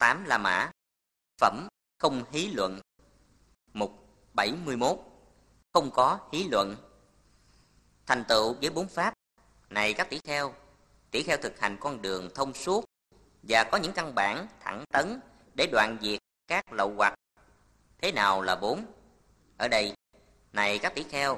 8 La Mã. Phẩm không hí luận. Mục 71. Không có hí luận. Thành tựu với 4 pháp. Này các tỷ kheo thực hành con đường thông suốt và có những căn bản thẳng tấn để đoạn diệt các lậu hoặc. Thế nào là 4? Ở đây, này các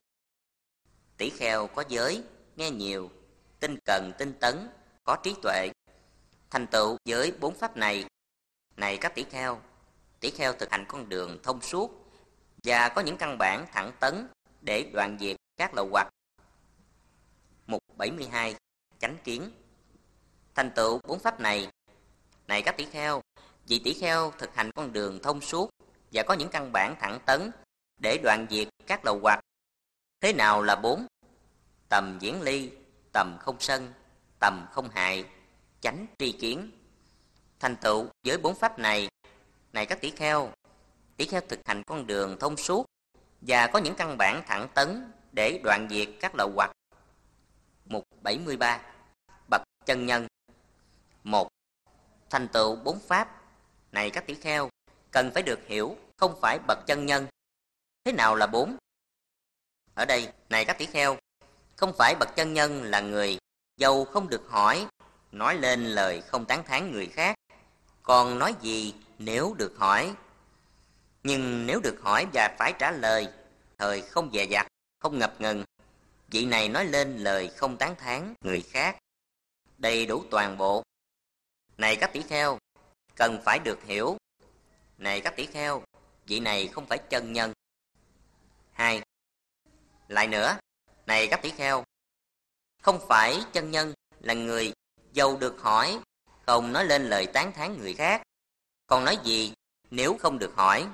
tỷ kheo có giới, nghe nhiều, tinh cần tinh tấn, có trí tuệ. Thành tựu với 4 pháp này. Này các tỷ kheo thực hành con đường thông suốt và có những căn bản thẳng tấn để đoạn diệt các lậu hoặc. Mục 72. Chánh kiến. Thành tựu 4 pháp này. Này các vị tỷ kheo thực hành con đường thông suốt và có những căn bản thẳng tấn để đoạn diệt các lậu hoặc. Thế nào là 4? Tầm viễn ly, tầm không sân, tầm không hại, chánh tri kiến. Thành tựu với 4 pháp này. Này các tỷ kheo thực hành con đường thông suốt và có những căn bản thẳng tấn để đoạn diệt các lậu hoặc. Mục 73. Bậc chân nhân. 1. Thành tựu 4 pháp. Này các tỷ kheo, cần phải được hiểu không phải bậc chân nhân. Thế nào là 4? Ở đây, này các tỷ kheo, không phải bậc chân nhân là người dầu không được hỏi, nói lên lời không tán thán người khác, còn nói gì nếu được hỏi. Nhưng nếu được hỏi và phải trả lời, thời không dè dặt, không ngập ngừng, vị này nói lên lời không tán thán người khác, đầy đủ toàn bộ. Này các tỷ kheo, cần phải được hiểu. Này các tỷ kheo, vị này không phải chân nhân. 2. Lại nữa, này các tỷ kheo, không phải chân nhân là người dầu được hỏi, không nói lên lời tán thán người khác, còn nói gì nếu không được hỏi.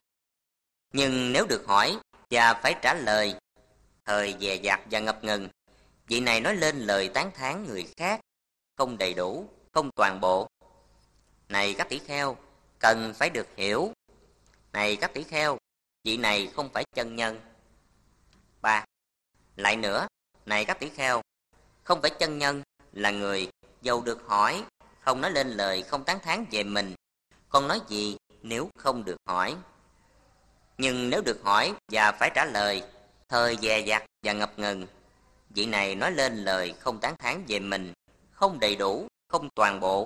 Nhưng nếu được hỏi và phải trả lời, thời dè dặt và ngập ngừng, vị này nói lên lời tán thán người khác, không đầy đủ, không toàn bộ. Này các tỷ kheo, cần phải được hiểu. Này các tỷ kheo, vị này không phải chân nhân. 3. Lại nữa, này các tỷ kheo, không phải chân nhân là người dầu được hỏi, không nói lên lời không tán thán về mình, còn nói gì nếu không được hỏi. Nhưng nếu được hỏi và phải trả lời, thời dè dặt và ngập ngừng, vị này nói lên lời không tán thán về mình, không đầy đủ, không toàn bộ.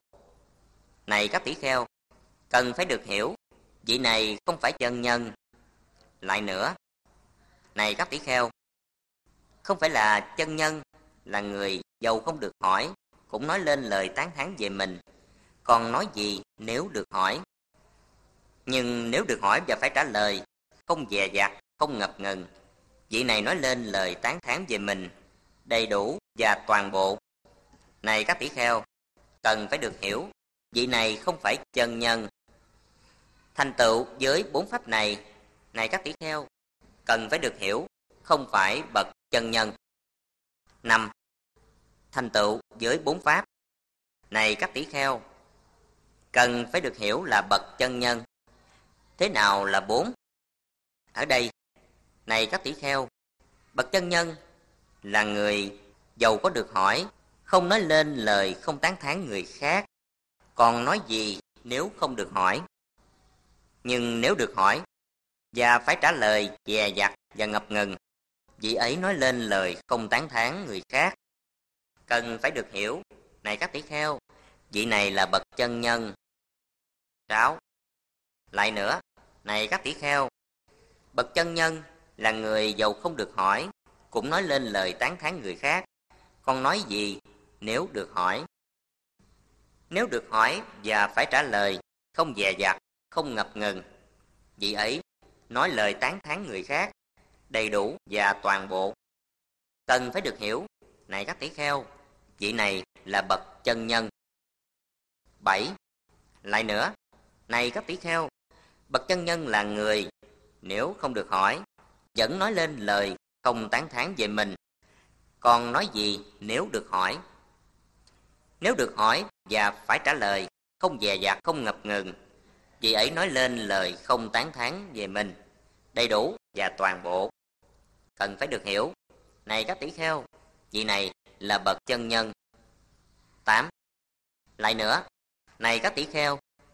Này các tỷ kheo, cần phải được hiểu, vị này không phải chân nhân. Lại nữa, này các tỷ kheo, không phải là chân nhân là người dầu không được hỏi, cũng nói lên lời tán thán về mình, còn nói gì nếu được hỏi. Nhưng nếu được hỏi và phải trả lời, không dè dặt, không ngập ngừng, vị này nói lên lời tán thán về mình, đầy đủ và toàn bộ. Này các tỷ kheo, cần phải được hiểu, vị này không phải chân nhân. Thành tựu với 4 pháp này. Này các tỷ kheo, cần phải được hiểu, không phải bậc chân nhân. 5. Thành tựu với 4 pháp. Này các tỷ kheo, cần phải được hiểu là bậc chân nhân. Thế nào là 4? Ở đây, này các tỷ kheo, bậc chân nhân là người dầu có được hỏi, không nói lên lời không tán thán người khác, còn nói gì nếu không được hỏi. Nhưng nếu được hỏi và phải trả lời dè dặt và ngập ngừng, vị ấy nói lên lời không tán thán người khác. Cần phải được hiểu. Này các tỷ kheo, vị này là bậc chân nhân. 6. Lại nữa, này các tỷ kheo, bậc chân nhân là người dầu không được hỏi, cũng nói lên lời tán thán người khác, còn nói gì nếu được hỏi. Nếu được hỏi và phải trả lời, không dè dặt, không ngập ngừng, vị ấy nói lời tán thán người khác, đầy đủ và toàn bộ. Cần phải được hiểu. Này các tỷ kheo, vị này là bậc chân nhân. 7. Lại nữa, này các tỷ kheo, bậc chân nhân là người nếu không được hỏi, vẫn nói lên lời không tán thán về mình, còn nói gì nếu được hỏi. Nếu được hỏi và phải trả lời, không dè dặt, không ngập ngừng, vị ấy nói lên lời không tán thán về mình, đầy đủ và toàn bộ. Cần phải được hiểu. Này các tỷ kheo, vị này là bậc chân nhân. 8. Lại nữa, này các tỷ kheo,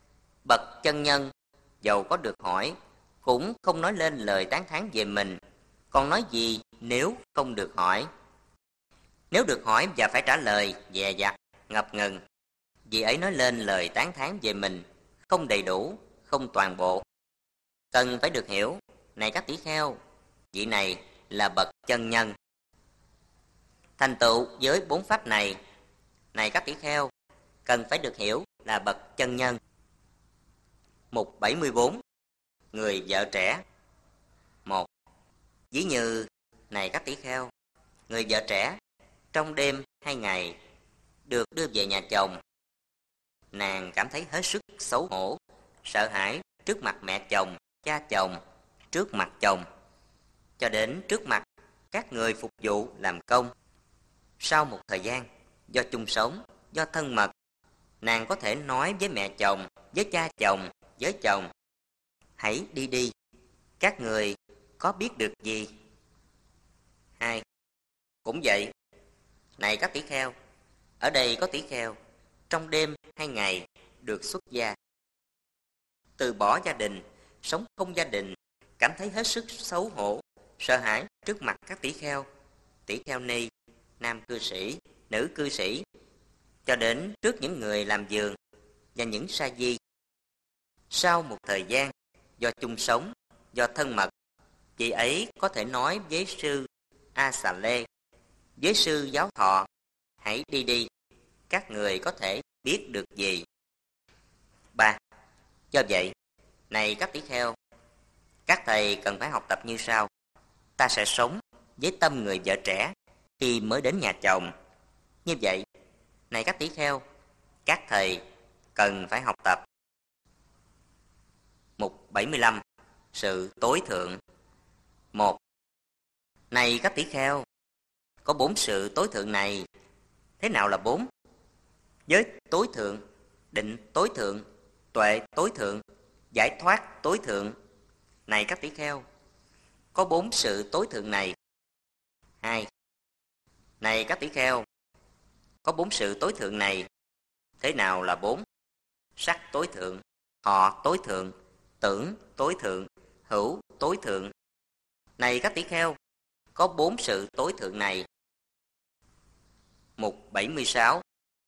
Bậc chân nhân dầu có được hỏi cũng không nói lên lời tán thán về mình, còn nói gì nếu không được hỏi? Nếu được hỏi và phải trả lời dè dặt, ngập ngừng, vị ấy nói lên lời tán thán về mình không đầy đủ, không toàn bộ. Cần phải được hiểu, này các tỷ kheo, vị này là bậc chân nhân. Thành tựu với 4 pháp này, này các tỷ kheo, cần phải được hiểu là bậc chân nhân. Mục 74. Người vợ trẻ. 1. Ví như, này các tỷ kheo, người vợ trẻ trong đêm hay ngày được đưa về nhà chồng, nàng cảm thấy hết sức xấu hổ, sợ hãi trước mặt mẹ chồng, cha chồng, trước mặt chồng, cho đến trước mặt các người phục vụ làm công. Sau một thời gian, do chung sống, do thân mật, nàng có thể nói với mẹ chồng, với cha chồng, với chồng: hãy đi đi, các người có biết được gì? 2. Cũng vậy, này các tỷ kheo, ở đây có tỷ kheo trong đêm hay ngày được xuất gia, từ bỏ gia đình, sống không gia đình, cảm thấy hết sức xấu hổ, sợ hãi trước mặt các tỷ kheo ni, nam cư sĩ, nữ cư sĩ, cho đến trước những người làm vườn và những sa di. Sau một thời gian, do chung sống, do thân mật, chị ấy có thể nói với sư A Xà Lê, với sư Giáo Thọ: hãy đi đi, các người có thể biết được gì? 3. Do vậy, này các tỷ kheo, các thầy cần phải học tập như sau. Ta sẽ sống với tâm người vợ trẻ khi mới đến nhà chồng. Như vậy, này các tỷ kheo, các thầy cần phải học tập. Mục 75. Sự tối thượng. 1. Này các tỷ kheo, có 4 sự tối thượng này. Thế nào là 4? Giới tối thượng, định tối thượng, tuệ tối thượng, giải thoát tối thượng. Này các tỷ kheo, có 4 sự tối thượng này. 2. Này các tỷ kheo, có 4 sự tối thượng này. Thế nào là 4? Sắc tối thượng, thọ tối thượng, tưởng tối thượng, hữu tối thượng. Này các tỷ kheo, có 4 sự tối thượng này. Mục 76.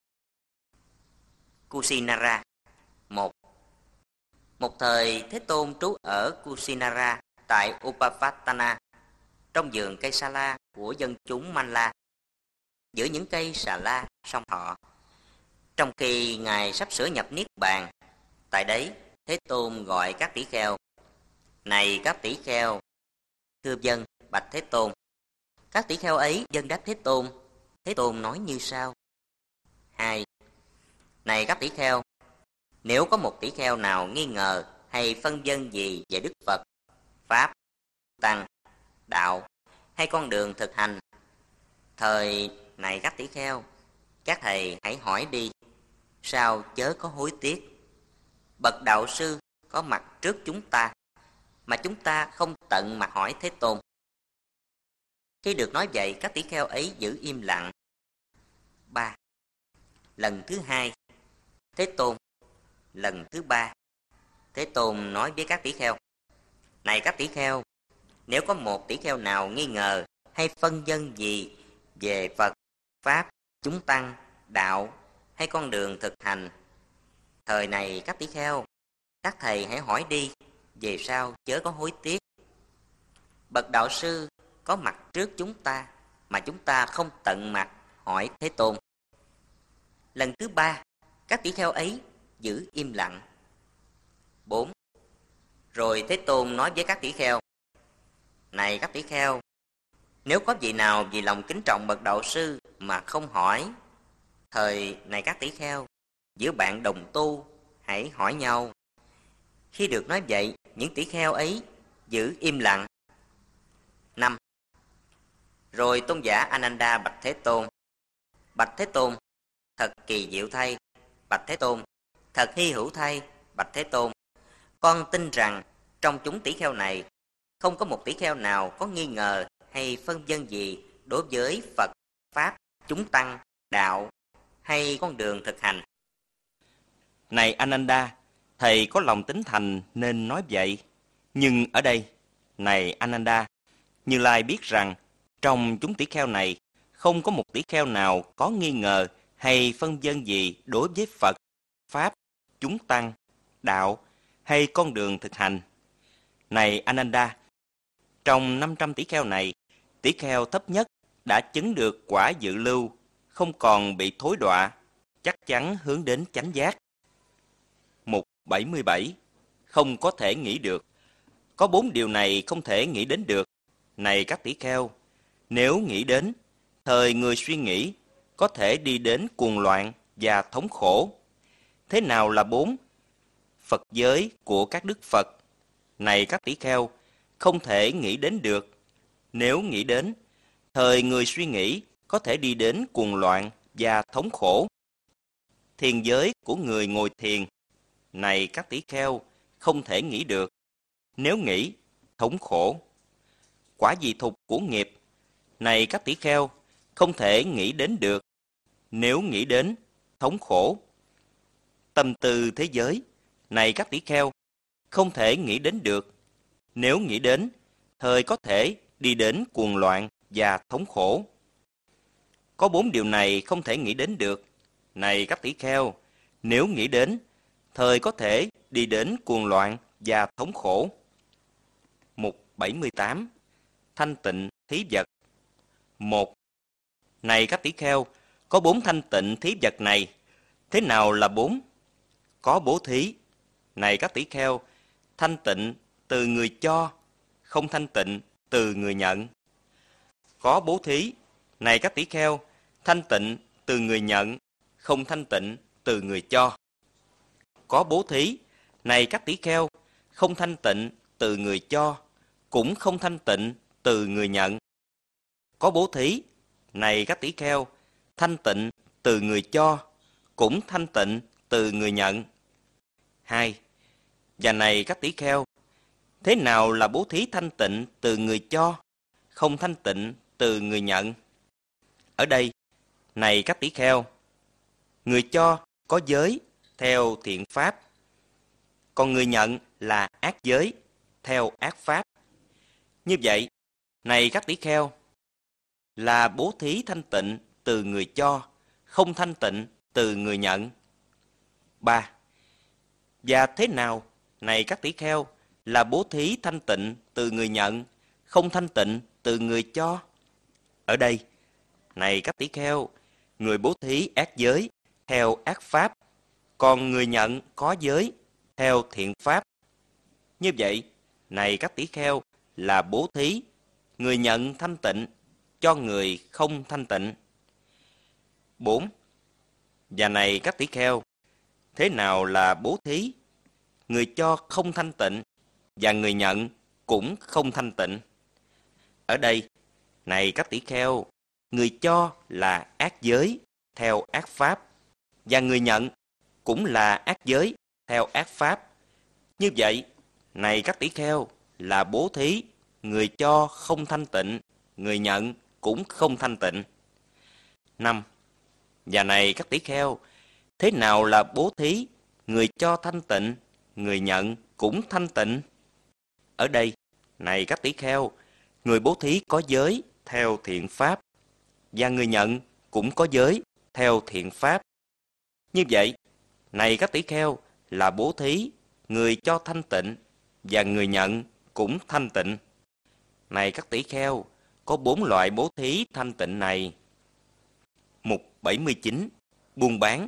Kusinara. 1. Một thời Thế Tôn trú ở Kusinara tại Upavatana, trong vườn cây sa la của dân chúng Manla, giữa những cây xà la song họ. Trong khi Ngài sắp sửa nhập Niết Bàn, tại đấy Thế Tôn gọi các tỷ kheo: này các tỷ kheo, thưa vâng, bạch Thế Tôn. Các tỷ kheo ấy vâng đáp Thế Tôn. Thế Tôn nói như sau: 2. Này các tỷ kheo, nếu có một tỷ kheo nào nghi ngờ hay phân vân gì về Đức Phật, Pháp, Tăng, Đạo hay con đường thực hành, thời này các tỷ kheo, các thầy hãy hỏi đi, sao chớ có hối tiếc. Bậc đạo sư có mặt trước chúng ta, mà chúng ta không tận mặt hỏi Thế Tôn. Khi được nói vậy, các tỷ kheo ấy giữ im lặng. 3. Lần thứ 2, Thế Tôn. Lần thứ 3, Thế Tôn nói với các tỷ kheo: này các tỷ kheo, nếu có một tỷ kheo nào nghi ngờ hay phân vân gì về Phật, Pháp, chúng tăng, đạo hay con đường thực hành, thời này các tỷ kheo, các thầy hãy hỏi đi, về sau chớ có hối tiếc. Bậc đạo sư có mặt trước chúng ta, mà chúng ta không tận mặt hỏi Thế Tôn. Lần thứ 3, các tỷ kheo ấy giữ im lặng. 4. Rồi Thế Tôn nói với các tỷ kheo: này các tỷ kheo, nếu có vị nào vì lòng kính trọng bậc đạo sư mà không hỏi, thời này các tỷ kheo, giữa bạn đồng tu hãy hỏi nhau. Khi được nói vậy, những tỷ kheo ấy giữ im lặng. 5. Rồi tôn giả Ananda bạch Thế Tôn: bạch Thế Tôn, thật kỳ diệu thay. Bạch Thế Tôn, thật hy hữu thay. Bạch Thế Tôn, con tin rằng trong chúng tỷ kheo này không có một tỷ kheo nào có nghi ngờ hay phân vân gì đối với Phật, Pháp, chúng tăng, đạo hay con đường thực hành. Này Ananda, thầy có lòng tính thành nên nói vậy. Nhưng ở đây, này Ananda, Như Lai biết rằng trong chúng tỷ kheo này không có một tỷ kheo nào có nghi ngờ hay phân vân gì đối với Phật, Pháp, chúng tăng, đạo hay con đường thực hành. Này Ananda, trong 500 tỷ kheo này, tỷ kheo thấp nhất đã chứng được quả dự lưu, không còn bị thối đọa, chắc chắn hướng đến chánh giác. Mục 77. Không có thể nghĩ được. Có 4 điều này không thể nghĩ đến được. Này các tỷ kheo, nếu nghĩ đến, thời người suy nghĩ có thể đi đến cuồng loạn và thống khổ. Thế nào là 4? Phật giới của các đức Phật. Này các tỷ kheo, không thể nghĩ đến được. Nếu nghĩ đến, thời người suy nghĩ có thể đi đến cuồng loạn và thống khổ. Thiền giới của người ngồi thiền. Này các tỷ kheo, không thể nghĩ được. Nếu nghĩ, thống khổ. Quả dị thục của nghiệp. Này các tỷ kheo, không thể nghĩ đến được. Nếu nghĩ đến, thống khổ. Tâm tư thế giới. Này các tỷ kheo, không thể nghĩ đến được. Nếu nghĩ đến, thời có thể đi đến cuồng loạn và thống khổ. Có 4 điều này không thể nghĩ đến được. Này các tỷ kheo, nếu nghĩ đến, thời có thể đi đến cuồng loạn và thống khổ. Mục 78. Thanh tịnh thí vật. 1. Này các tỷ kheo, có 4 thanh tịnh thí vật này. Thế nào là 4? Có bố thí. Này các tỷ kheo, thanh tịnh từ người cho, không thanh tịnh từ người nhận. Có bố thí. Này các tỷ kheo, thanh tịnh từ người nhận, không thanh tịnh từ người cho. Có bố thí. Này các tỷ kheo, không thanh tịnh từ người cho, cũng không thanh tịnh từ người nhận. Có bố thí. Này các tỷ kheo, thanh tịnh từ người cho, cũng thanh tịnh từ người nhận. 2. Và này các tỷ kheo, thế nào là bố thí thanh tịnh từ người cho, không thanh tịnh từ người nhận? Ở đây, này các tỷ kheo, người cho có giới theo thiện pháp, còn người nhận là ác giới theo ác pháp. Như vậy, này các tỷ kheo, là bố thí thanh tịnh từ người cho, không thanh tịnh từ người nhận. 3. Và thế nào, này các tỷ kheo, là bố thí thanh tịnh từ người nhận, không thanh tịnh từ người cho? Ở đây, này các tỷ kheo, người bố thí ác giới theo ác pháp, còn người nhận có giới theo thiện pháp. Như vậy, này các tỷ kheo, là bố thí, người nhận thanh tịnh cho người không thanh tịnh. 4. Và này các tỷ kheo, thế nào là bố thí? Người cho không thanh tịnh và người nhận cũng không thanh tịnh. Ở đây, này các tỷ kheo, người cho là ác giới theo ác pháp và người nhận cũng là ác giới theo ác pháp. Như vậy, này các tỷ kheo, là bố thí, người cho không thanh tịnh, người nhận cũng không thanh tịnh. 5. Và này các tỷ kheo, thế nào là bố thí, người cho thanh tịnh, người nhận cũng thanh tịnh? Ở đây, này các tỷ kheo, người bố thí có giới theo thiện pháp và người nhận cũng có giới theo thiện pháp. Như vậy, này các tỷ kheo, là bố thí, người cho thanh tịnh và người nhận cũng thanh tịnh. Này các tỷ kheo, có 4 loại bố thí thanh tịnh này. Mục 79. Buôn bán.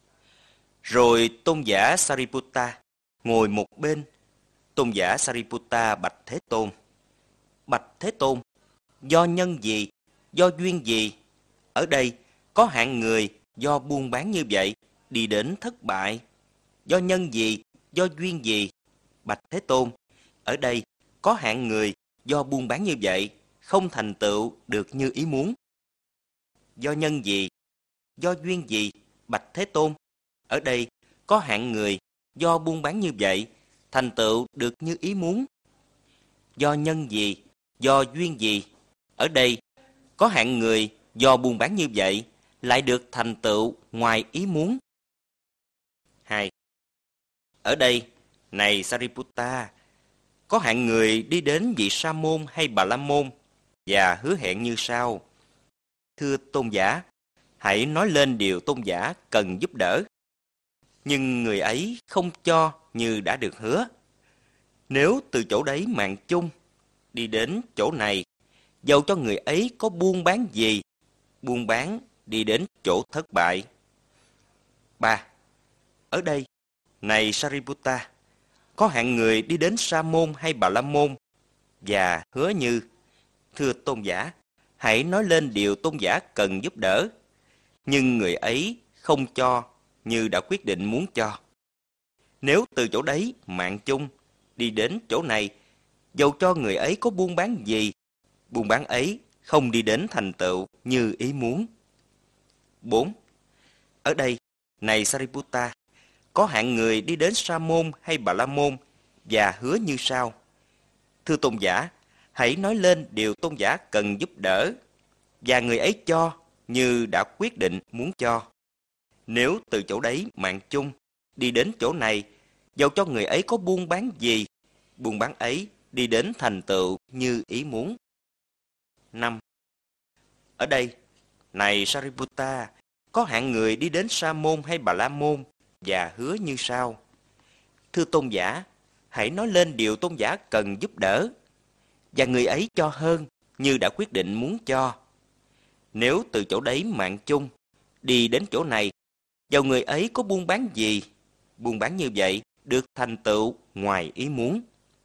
Rồi tôn giả Sariputta ngồi một bên. Tôn giả Sariputta bạch Thế Tôn: Bạch Thế Tôn, do nhân gì, do duyên gì, ở đây có hạng người do buôn bán như vậy đi đến thất bại? Do nhân gì, do duyên gì, bạch Thế Tôn, ở đây có hạng người do buôn bán như vậy không thành tựu được như ý muốn? Do nhân gì, do duyên gì, bạch Thế Tôn, ở đây có hạng người do buôn bán như vậy thành tựu được như ý muốn? Do nhân gì, do duyên gì, ở đây có hạng người do buôn bán như vậy lại được thành tựu ngoài ý muốn? 2. Ở đây, này Sariputta, có hạng người đi đến vị Sa môn hay Bà La môn và hứa hẹn như sau: Thưa tôn giả, hãy nói lên điều tôn giả cần giúp đỡ. Nhưng người ấy không cho như đã được hứa. Nếu từ chỗ đấy mạng chung đi đến chỗ này, dầu cho người ấy có buôn bán gì, buôn bán đi đến chỗ thất bại. 3. Ở đây, này Sariputta, có hạng người đi đến Sa môn hay Bà La môn và hứa như: Thưa tôn giả, hãy nói lên điều tôn giả cần giúp đỡ. Nhưng người ấy không cho như đã quyết định muốn cho. Nếu từ chỗ đấy mạng chung đi đến chỗ này, dầu cho người ấy có buôn bán gì, buôn bán ấy không đi đến thành tựu như ý muốn. 4. Ở đây, này Sariputta, có hạng người đi đến Sa môn hay Bà La môn và hứa như sau: Thưa tôn giả, hãy nói lên điều tôn giả cần giúp đỡ. Và người ấy cho như đã quyết định muốn cho. Nếu từ chỗ đấy mạng chung đi đến chỗ này, dầu cho người ấy có buôn bán gì, buôn bán ấy đi đến thành tựu như ý muốn. 5. Ở đây, này Sariputta, có hạng người đi đến Sa môn hay Bà La môn và hứa như sau: Thưa tôn giả, hãy nói lên điều tôn giả cần giúp đỡ. Và người ấy cho hơn như đã quyết định muốn cho. Nếu từ chỗ đấy mạng chung đi đến chỗ này, dầu người ấy có buôn bán gì, buôn bán như vậy được thành tựu ngoài ý muốn.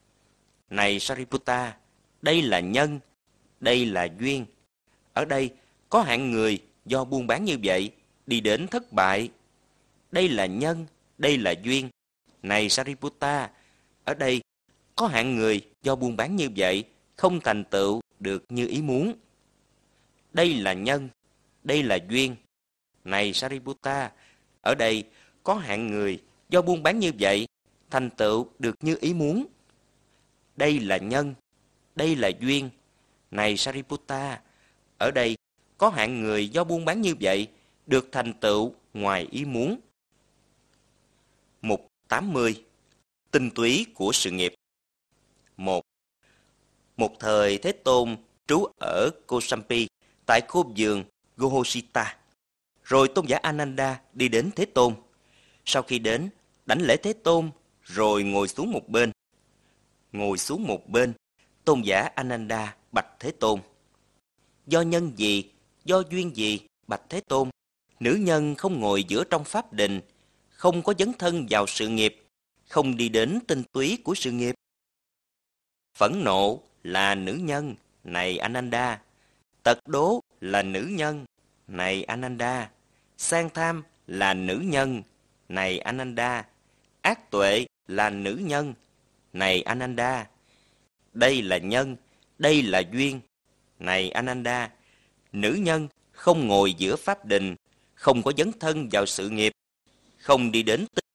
Này Sariputta, đây là nhân, đây là duyên. Ở đây có hạng người do buôn bán như vậy đi đến thất bại. Đây là nhân, đây là duyên. Này Sariputta, ở đây có hạng người do buôn bán như vậy không thành tựu được như ý muốn. Đây là nhân, đây là duyên. Này Sariputta, ở đây có hạng người do buôn bán như vậy thành tựu được như ý muốn. Đây là nhân, đây là duyên. Này Sariputta, ở đây có hạng người do buôn bán như vậy được thành tựu ngoài ý muốn. Mục 80. Tinh túy của sự nghiệp. 1. Một thời Thế Tôn trú ở Kosampi tại khu vườn Gohosita. Rồi tôn giả Ananda đi đến Thế Tôn. Sau khi đến, đảnh lễ Thế Tôn, rồi ngồi xuống một bên. Ngồi xuống một bên, tôn giả Ananda bạch Thế Tôn: Do nhân gì, do duyên gì, bạch Thế Tôn, nữ nhân không ngồi giữa trong pháp đình, không có dấn thân vào sự nghiệp, không đi đến tinh túy của sự nghiệp? Phẫn nộ là nữ nhân, này Ananda. Tật đố là nữ nhân, này Ananda. Sang tham là nữ nhân, này Ananda. Ác tuệ là nữ nhân, này Ananda. Đây là nhân, đây là duyên, này Ananda. Nữ nhân không ngồi giữa pháp đình, không có dấn thân vào sự nghiệp, không đi đến tinh